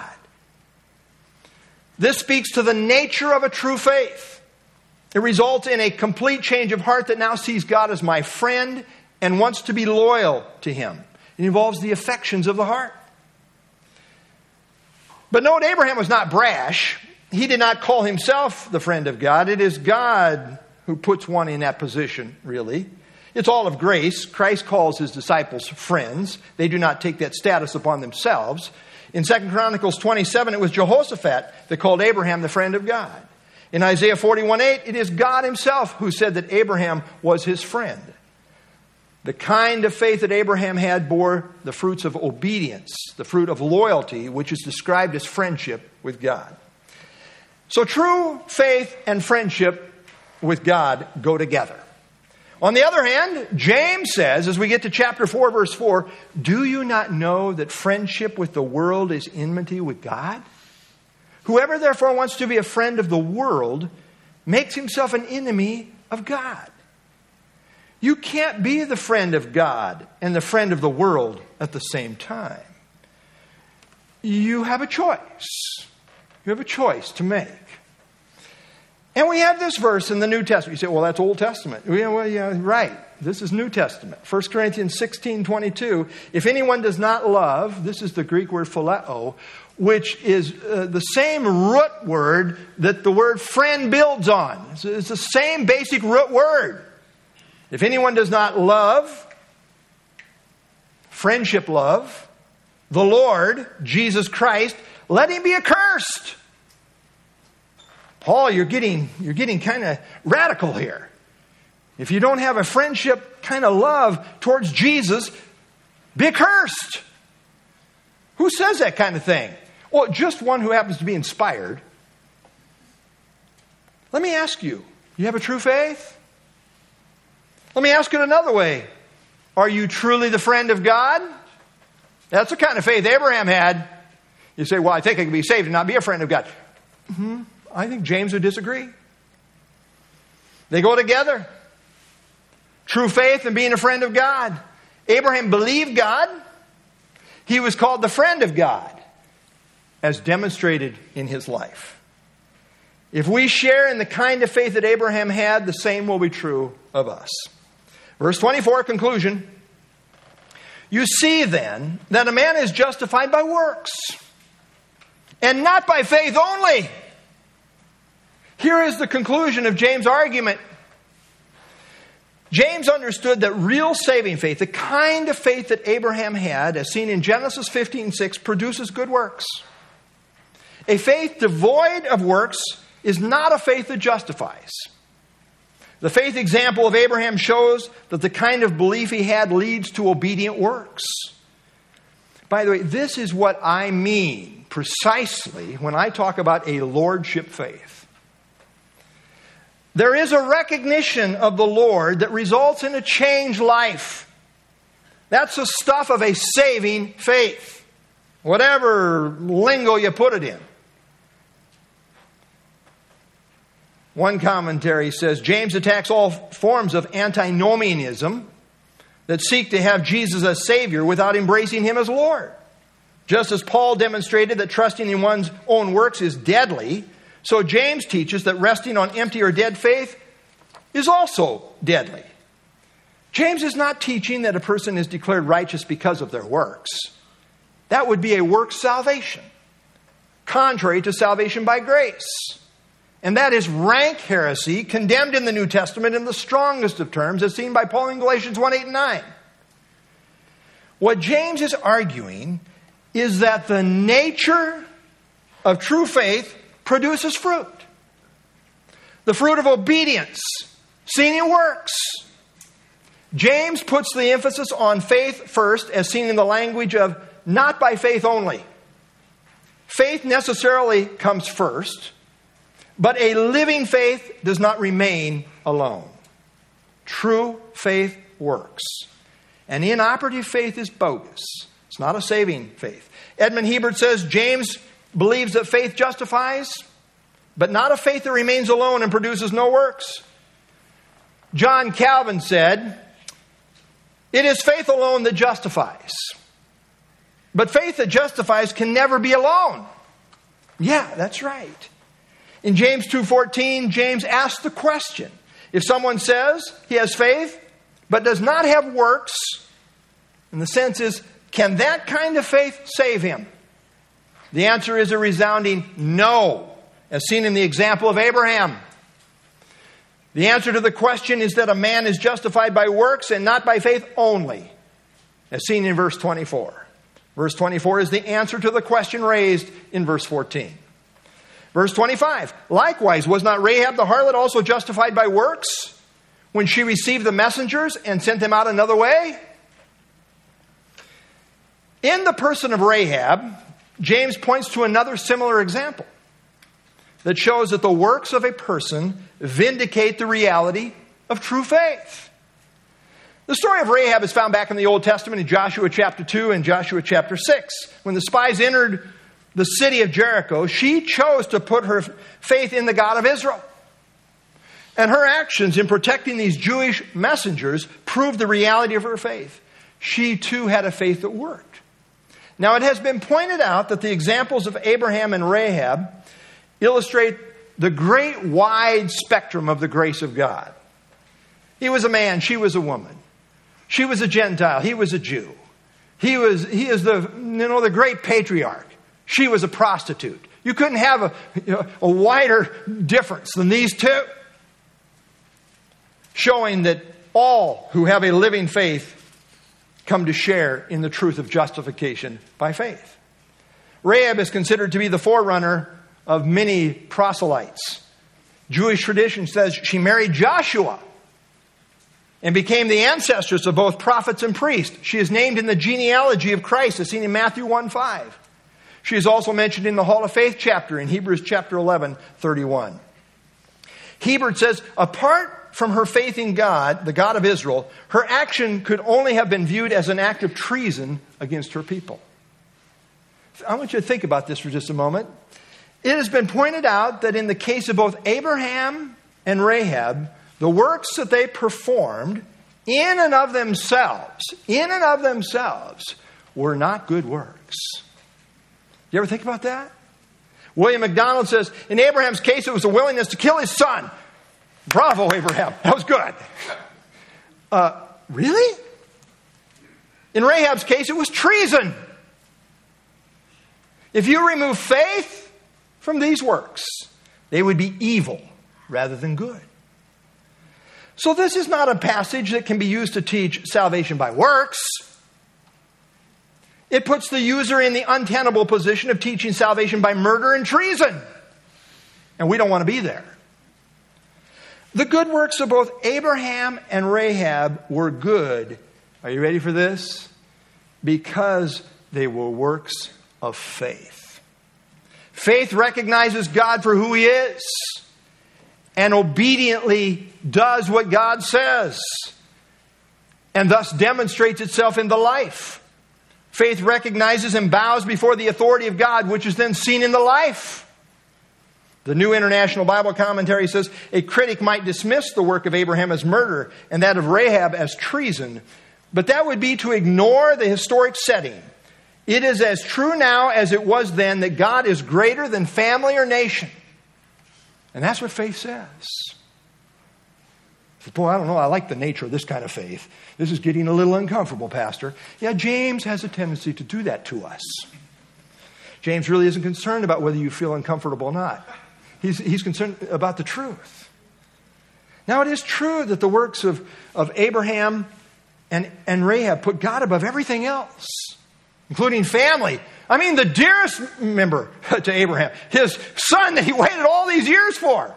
This speaks to the nature of a true faith. It results in a complete change of heart that now sees God as my friend and wants to be loyal to him. It involves the affections of the heart. But note, Abraham was not brash. He did not call himself the friend of God. It is God who puts one in that position, really. It's all of grace. Christ calls his disciples friends. They do not take that status upon themselves. In Second Chronicles twenty-seven, it was Jehoshaphat that called Abraham the friend of God. In Isaiah forty-one eight, it is God himself who said that Abraham was his friend. The kind of faith that Abraham had bore the fruits of obedience, the fruit of loyalty, which is described as friendship with God. So true faith and friendship with God go together. On the other hand, James says, as we get to chapter four, verse four, do you not know that friendship with the world is enmity with God? Whoever therefore wants to be a friend of the world makes himself an enemy of God. You can't be the friend of God and the friend of the world at the same time. You have a choice. You have a choice to make. And we have this verse in the New Testament. You say, well, that's Old Testament. Yeah, well, yeah, right. This is New Testament. First Corinthians sixteen twenty-two. If anyone does not love, this is the Greek word phileo, which is uh, the same root word that the word friend builds on. It's, it's the same basic root word. If anyone does not love, friendship love, the Lord, Jesus Christ, let him be accursed. Paul, you're getting, you're getting kind of radical here. If you don't have a friendship kind of love towards Jesus, be accursed. Who says that kind of thing? Well, just one who happens to be inspired. Let me ask you, you have a true faith? Let me ask it another way. Are you truly the friend of God? That's the kind of faith Abraham had. You say, well, I think I can be saved and not be a friend of God. Mm-hmm. I think James would disagree. They go together. True faith and being a friend of God. Abraham believed God. He was called the friend of God, as demonstrated in his life. If we share in the kind of faith that Abraham had, the same will be true of us. Verse twenty-four, conclusion. You see then that a man is justified by works, and not by faith only. Here is the conclusion of James' argument. James understood that real saving faith, the kind of faith that Abraham had, as seen in Genesis fifteen six, produces good works. A faith devoid of works is not a faith that justifies. The faith example of Abraham shows that the kind of belief he had leads to obedient works. By the way, this is what I mean precisely when I talk about a lordship faith. There is a recognition of the Lord that results in a changed life. That's the stuff of a saving faith, whatever lingo you put it in. One commentary says, James attacks all forms of antinomianism that seek to have Jesus as Savior without embracing Him as Lord. Just as Paul demonstrated that trusting in one's own works is deadly, so James teaches that resting on empty or dead faith is also deadly. James is not teaching that a person is declared righteous because of their works. That would be a works salvation, contrary to salvation by grace. And that is rank heresy, condemned in the New Testament in the strongest of terms, as seen by Paul in Galatians one, eight, and nine. What James is arguing is that the nature of true faith produces fruit. The fruit of obedience, seen in works. James puts the emphasis on faith first, as seen in the language of not by faith only. Faith necessarily comes first, but a living faith does not remain alone. True faith works. And inoperative faith is bogus. It's not a saving faith. Edmund Hebert says James believes that faith justifies, but not a faith that remains alone and produces no works. John Calvin said, "It is faith alone that justifies. But faith that justifies can never be alone." Yeah, that's right. In James two fourteen, James asks the question, if someone says he has faith but does not have works, and the sense is, can that kind of faith save him? The answer is a resounding no, as seen in the example of Abraham. The answer to the question is that a man is justified by works and not by faith only, as seen in verse twenty-four. Verse twenty-four is the answer to the question raised in verse fourteen. Verse twenty-five, likewise, was not Rahab the harlot also justified by works when she received the messengers and sent them out another way? In the person of Rahab, James points to another similar example that shows that the works of a person vindicate the reality of true faith. The story of Rahab is found back in the Old Testament in Joshua chapter two and Joshua chapter six. When the spies entered the city of Jericho, she chose to put her faith in the God of Israel. And her actions in protecting these Jewish messengers proved the reality of her faith. She too had a faith that worked. Now, it has been pointed out that the examples of Abraham and Rahab illustrate the great wide spectrum of the grace of God. He was a man, she was a woman. She was a Gentile, he was a Jew. He was he is the you know the great patriarch. She was a prostitute. You couldn't have a, you know, a wider difference than these two. Showing that all who have a living faith come to share in the truth of justification by faith. Rahab is considered to be the forerunner of many proselytes. Jewish tradition says she married Joshua and became the ancestress of both prophets and priests. She is named in the genealogy of Christ, as seen in Matthew one five. She is also mentioned in the Hall of Faith chapter in Hebrews chapter eleven, thirty-one. Hebert says, apart from her faith in God, the God of Israel, her action could only have been viewed as an act of treason against her people. I want you to think about this for just a moment. It has been pointed out that in the case of both Abraham and Rahab, the works that they performed in and of themselves, in and of themselves, were not good works. You ever think about that? William MacDonald says, in Abraham's case, it was a willingness to kill his son. Bravo, Abraham. That was good. Uh, really? In Rahab's case, it was treason. If you remove faith from these works, they would be evil rather than good. So this is not a passage that can be used to teach salvation by works. It puts the user in the untenable position of teaching salvation by murder and treason. And we don't want to be there. The good works of both Abraham and Rahab were good. Are you ready for this? Because they were works of faith. Faith recognizes God for who He is and obediently does what God says, and thus demonstrates itself in the life. Faith recognizes and bows before the authority of God, which is then seen in the life. The New International Bible Commentary says, a critic might dismiss the work of Abraham as murder and that of Rahab as treason, but that would be to ignore the historic setting. It is as true now as it was then that God is greater than family or nation. And that's what faith says. Boy, I don't know, I like the nature of this kind of faith. This is getting a little uncomfortable, Pastor. Yeah, James has a tendency to do that to us. James really isn't concerned about whether you feel uncomfortable or not. He's, he's concerned about the truth. Now, it is true that the works of, of Abraham and, and Rahab put God above everything else, including family, I mean, the dearest member to Abraham, his son that he waited all these years for.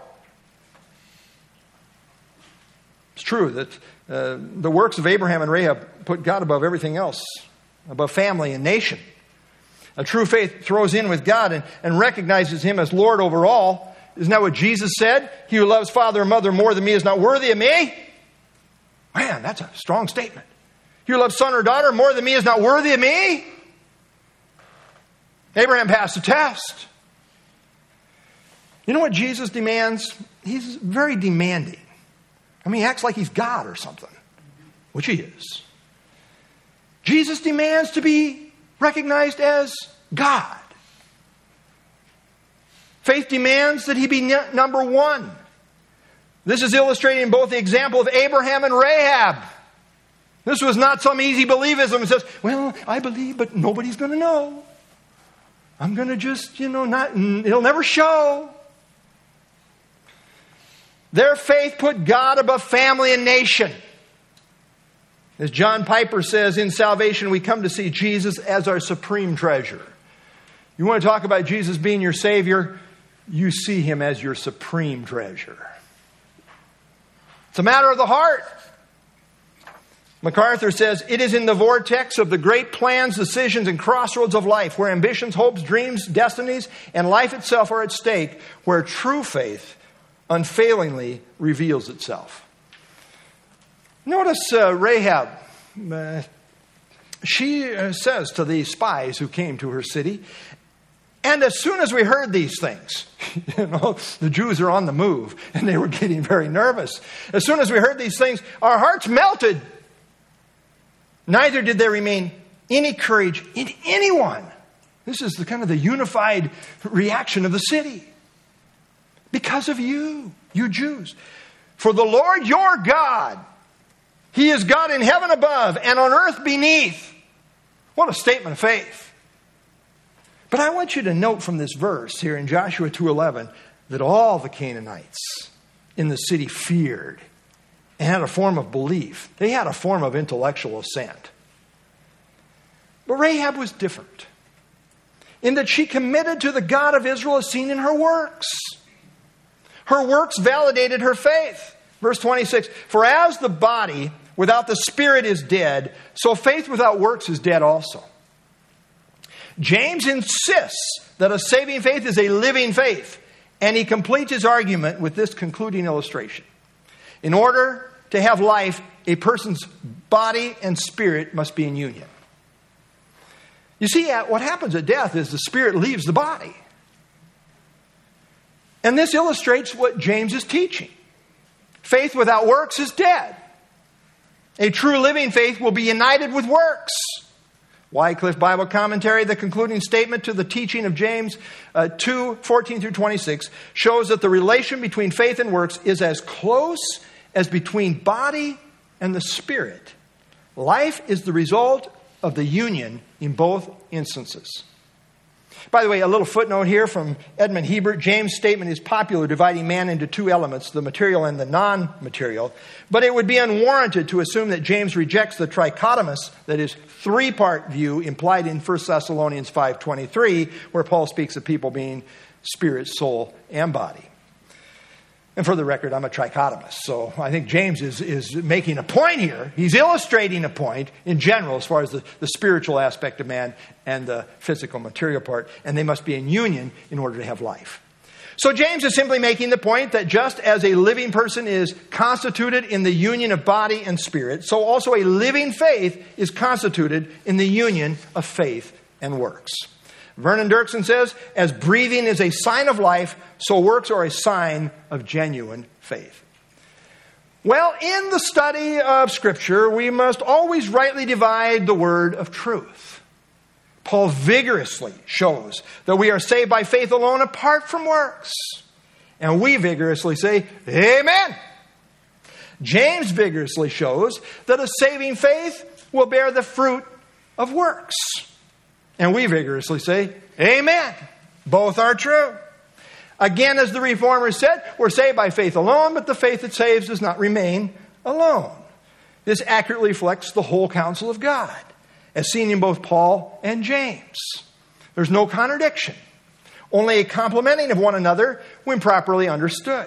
It's true that uh, the works of Abraham and Rahab put God above everything else, above family and nation. A true faith throws in with God and, and recognizes Him as Lord over all. Isn't that what Jesus said? He who loves father and mother more than me is not worthy of me. Man, that's a strong statement. He who loves son or daughter more than me is not worthy of me. Abraham passed the test. You know what Jesus demands? He's very demanding. I mean, he acts like he's God or something, which he is. Jesus demands to be recognized as God. Faith demands that he be number one. This is illustrated in both the example of Abraham and Rahab. This was not some easy believism that says, well, I believe, but nobody's going to know. I'm going to just, you know, not, it'll never show. Their faith put God above family and nation. As John Piper says, in salvation we come to see Jesus as our supreme treasure. You want to talk about Jesus being your Savior? You see Him as your supreme treasure. It's a matter of the heart. MacArthur says, it is in the vortex of the great plans, decisions, and crossroads of life, where ambitions, hopes, dreams, destinies, and life itself are at stake, where true faith unfailingly reveals itself. Notice uh, Rahab. Uh, she uh, says to the spies who came to her city, and as soon as we heard these things, you know, the Jews are on the move, and they were getting very nervous. As soon as we heard these things, our hearts melted. Neither did there remain any courage in anyone. This is the kind of the unified reaction of the city. Because of you, you Jews. For the Lord your God, He is God in heaven above and on earth beneath. What a statement of faith. But I want you to note from this verse here in Joshua two eleven that all the Canaanites in the city feared and had a form of belief. They had a form of intellectual assent. But Rahab was different in that she committed to the God of Israel as seen in her works. Her works validated her faith. Verse twenty-six, for as the body without the spirit is dead, so faith without works is dead also. James insists that a saving faith is a living faith, and he completes his argument with this concluding illustration. In order to have life, a person's body and spirit must be in union. You see, what happens at death is the spirit leaves the body. And this illustrates what James is teaching. Faith without works is dead. A true living faith will be united with works. Wycliffe Bible Commentary, the concluding statement to the teaching of James uh, two, fourteen through twenty-six, shows that the relation between faith and works is as close as between body and the spirit. Life is the result of the union in both instances. By the way, a little footnote here from Edmund Hebert. James' statement is popular, dividing man into two elements, the material and the non-material. But it would be unwarranted to assume that James rejects the trichotomous, that is, three-part view implied in First Thessalonians five twenty-three, where Paul speaks of people being spirit, soul, and body. And for the record, I'm a trichotomist, so I think James is, is making a point here. He's illustrating a point in general as far as the, the spiritual aspect of man and the physical material part, and they must be in union in order to have life. So James is simply making the point that just as a living person is constituted in the union of body and spirit, so also a living faith is constituted in the union of faith and works. Vernon Dirksen says, as breathing is a sign of life, so works are a sign of genuine faith. Well, in the study of Scripture, we must always rightly divide the word of truth. Paul vigorously shows that we are saved by faith alone apart from works. And we vigorously say, amen. James vigorously shows that a saving faith will bear the fruit of works. And we vigorously say, amen. Both are true. Again, as the Reformers said, we're saved by faith alone, but the faith that saves does not remain alone. This accurately reflects the whole counsel of God, as seen in both Paul and James. There's no contradiction, only a complementing of one another when properly understood.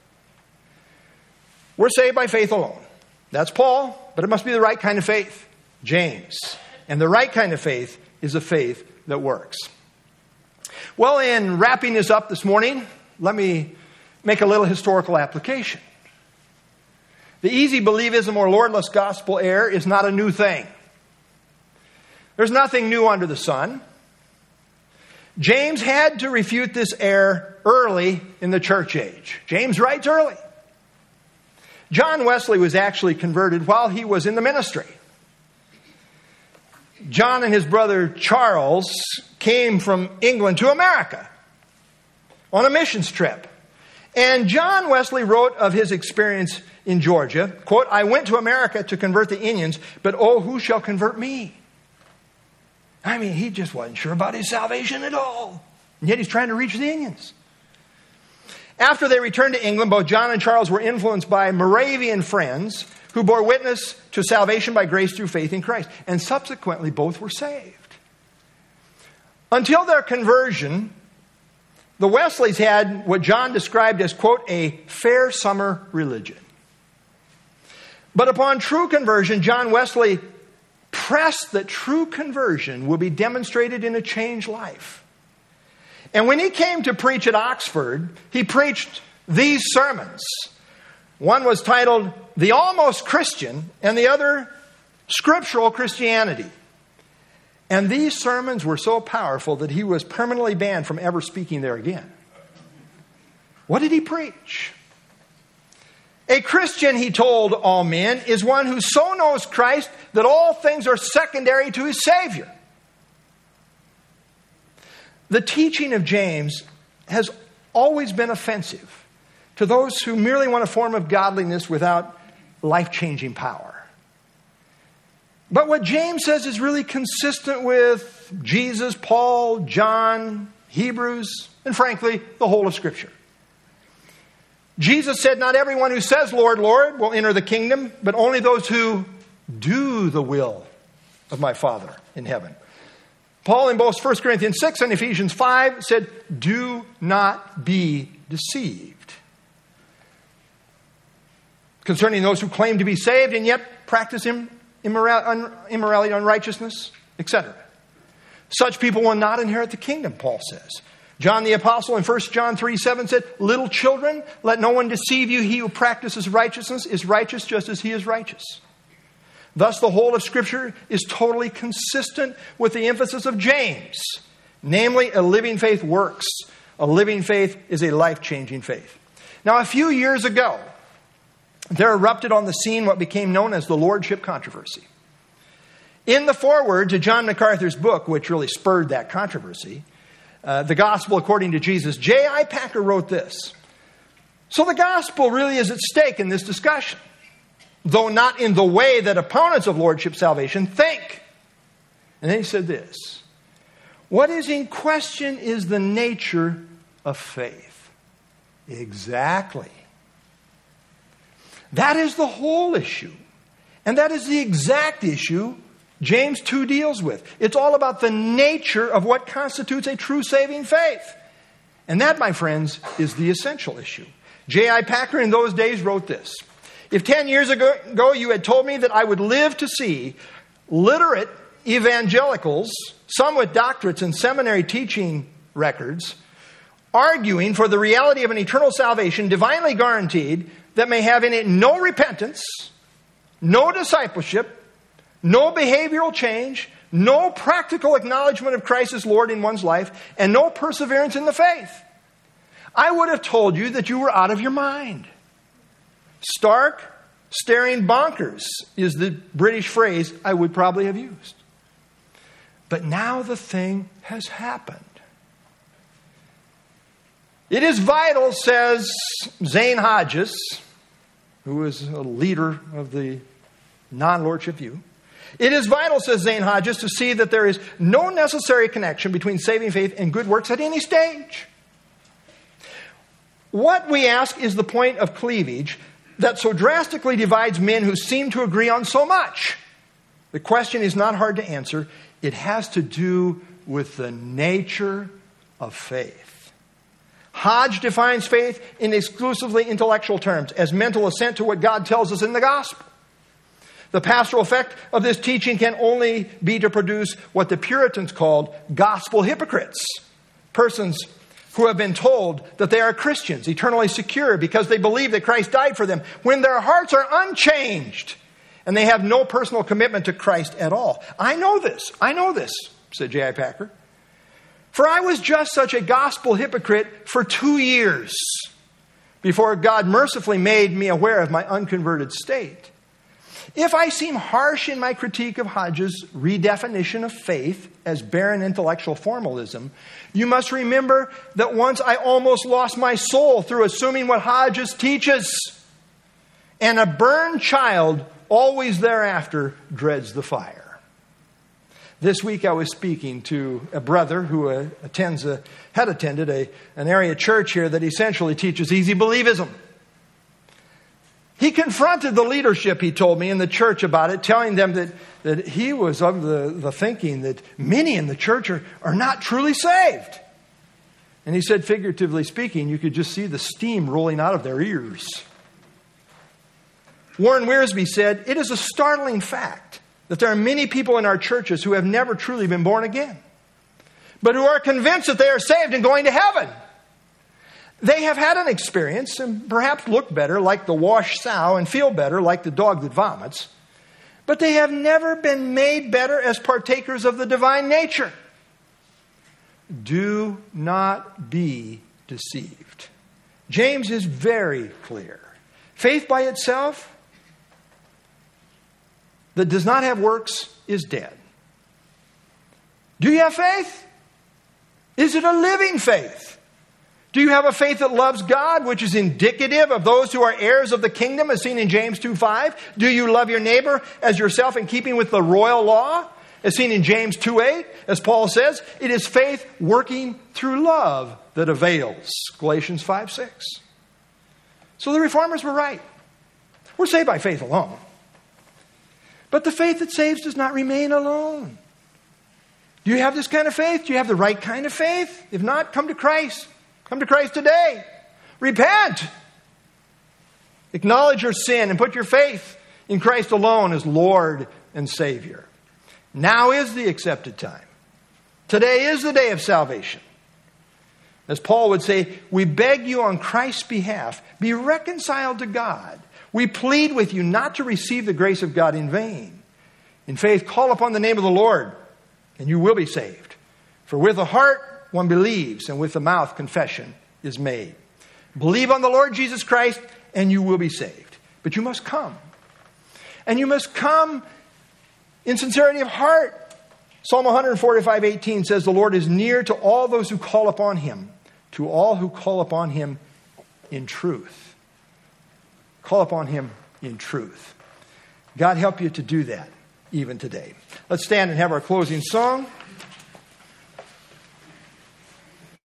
We're saved by faith alone. That's Paul, but it must be the right kind of faith. James. And the right kind of faith is a faith that works. Well, in wrapping this up this morning, let me make a little historical application. The easy believism or Lordless gospel error is not a new thing. There's nothing new under the sun. James had to refute this error early in the church age. James writes early. John Wesley was actually converted while he was in the ministry. John and his brother Charles came from England to America on a missions trip. And John Wesley wrote of his experience in Georgia, quote, "I went to America to convert the Indians, but oh, who shall convert me?" I mean, he just wasn't sure about his salvation at all. And yet he's trying to reach the Indians. After they returned to England, both John and Charles were influenced by Moravian friends who bore witness to salvation by grace through faith in Christ. And subsequently, both were saved. Until their conversion, the Wesleys had what John described as, quote, "a fair summer religion." But upon true conversion, John Wesley pressed that true conversion will be demonstrated in a changed life. And when he came to preach at Oxford, he preached these sermons. One was titled "The Almost Christian" and the other "Scriptural Christianity." And these sermons were so powerful that he was permanently banned from ever speaking there again. What did he preach? A Christian, he told all men, is one who so knows Christ that all things are secondary to his Savior. The teaching of James has always been offensive to those who merely want a form of godliness without life-changing power. But what James says is really consistent with Jesus, Paul, John, Hebrews, and frankly, the whole of Scripture. Jesus said, "Not everyone who says, 'Lord, Lord,' will enter the kingdom, but only those who do the will of my Father in heaven." Paul in both First Corinthians six and Ephesians five said, "Do not be deceived." Concerning those who claim to be saved and yet practice immorality, unrighteousness, et cetera. Such people will not inherit the kingdom, Paul says. John the Apostle in First John three seven said, "Little children, let no one deceive you. He who practices righteousness is righteous just as he is righteous." Thus, the whole of Scripture is totally consistent with the emphasis of James. Namely, a living faith works. A living faith is a life-changing faith. Now, a few years ago, there erupted on the scene what became known as the Lordship controversy. In the foreword to John MacArthur's book, which really spurred that controversy, uh, The Gospel According to Jesus, J I Packer wrote this: "So the gospel really is at stake in this discussion, though not in the way that opponents of Lordship salvation think." And then he said this: "What is in question is the nature of faith." Exactly. That is the whole issue. And that is the exact issue James two deals with. It's all about the nature of what constitutes a true saving faith. And that, my friends, is the essential issue. J I Packer in those days wrote this: "If ten years ago you had told me that I would live to see literate evangelicals, some with doctorates and seminary teaching records, arguing for the reality of an eternal salvation divinely guaranteed that may have in it no repentance, no discipleship, no behavioral change, no practical acknowledgement of Christ as Lord in one's life, and no perseverance in the faith, I would have told you that you were out of your mind. Stark, staring bonkers is the British phrase I would probably have used. But now the thing has happened. It is vital," says Zane Hodges, who is a leader of the non-lordship view. "It is vital," says Zane Hodges, "to see that there is no necessary connection between saving faith and good works at any stage. What we ask is the point of cleavage that so drastically divides men who seem to agree on so much. The question is not hard to answer. It has to do with the nature of faith. Hodge defines faith in exclusively intellectual terms, as mental assent to what God tells us in the gospel. The pastoral effect of this teaching can only be to produce what the Puritans called gospel hypocrites, persons who have been told that they are Christians, eternally secure because they believe that Christ died for them, when their hearts are unchanged and they have no personal commitment to Christ at all. I know this. I know this, said J I Packer. For I was just such a gospel hypocrite for two years before God mercifully made me aware of my unconverted state. If I seem harsh in my critique of Hodge's redefinition of faith as barren intellectual formalism, you must remember that once I almost lost my soul through assuming what Hodges teaches. And a burned child always thereafter dreads the fire. This week I was speaking to a brother who uh, attends a, had attended a, an area church here that essentially teaches easy believism. He confronted the leadership, he told me, in the church about it, telling them that, that he was of the, the thinking that many in the church are, are not truly saved. And he said, figuratively speaking, you could just see the steam rolling out of their ears. Warren Wiersbe said, it is a startling fact that there are many people in our churches who have never truly been born again, but who are convinced that they are saved and going to heaven. They have had an experience and perhaps look better like the washed sow and feel better like the dog that vomits. But they have never been made better as partakers of the divine nature. Do not be deceived. James is very clear. Faith by itself that does not have works is dead. Do you have faith? Is it a living faith? Do you have a faith that loves God, which is indicative of those who are heirs of the kingdom, as seen in James two five? Do you love your neighbor as yourself in keeping with the royal law, as seen in James two eight? As Paul says, it is faith working through love that avails, Galatians five six. So the reformers were right. We're saved by faith alone. But the faith that saves does not remain alone. Do you have this kind of faith? Do you have the right kind of faith? If not, come to Christ. Come to Christ today. Repent. Acknowledge your sin and put your faith in Christ alone as Lord and Savior. Now is the accepted time. Today is the day of salvation. As Paul would say, we beg you on Christ's behalf, be reconciled to God. We plead with you not to receive the grace of God in vain. In faith, call upon the name of the Lord, and you will be saved. For with the heart one believes, and with the mouth confession is made. Believe on the Lord Jesus Christ, and you will be saved. But you must come. And you must come in sincerity of heart. Psalm one forty-five eighteen says, the Lord is near to all those who call upon him, to all who call upon him in truth. Call upon him in truth. God help you to do that even today. Let's stand and have our closing song.